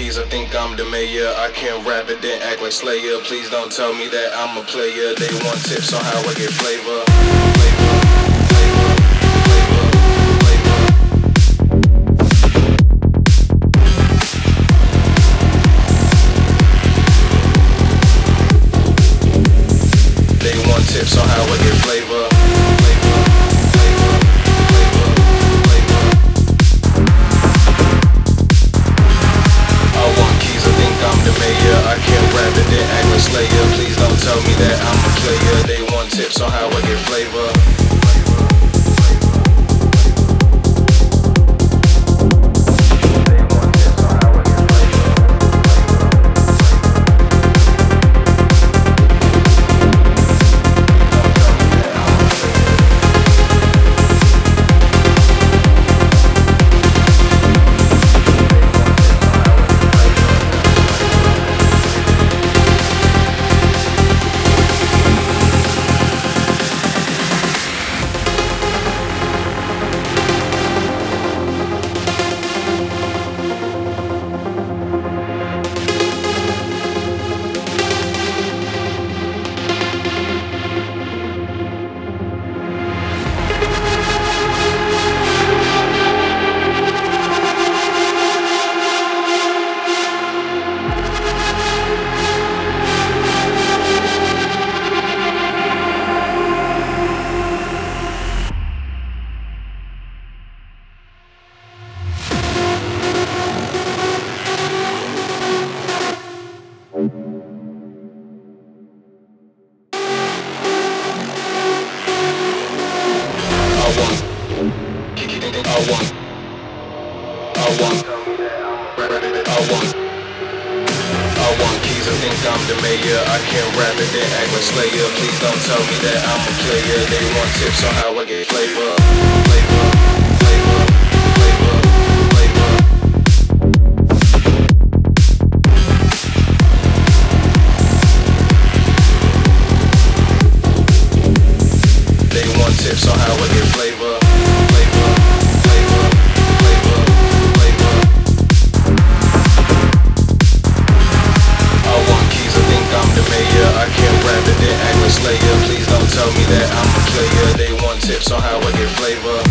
keys, I think I'm the mayor. I can't rap it, then act like Slayer. Please don't tell me that I'm a player. They want tips on how I get flavor. They want tips on how I get flavor. I can't rap it, then act like Slayer. Please don't tell me that I'm a player. They want tips on how I get flavor. I want keys, I think I'm the mayor. I can't rap it, then act like Slayer. Please don't tell me that I'm a player. They want tips on how I get flavor. They want tips on how I get flavor. I can't rap it, then act like Slayer. Please don't tell me that I'm a player. They want tips on how I get flavor.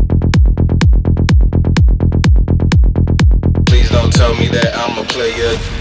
Tell me that I'm a player.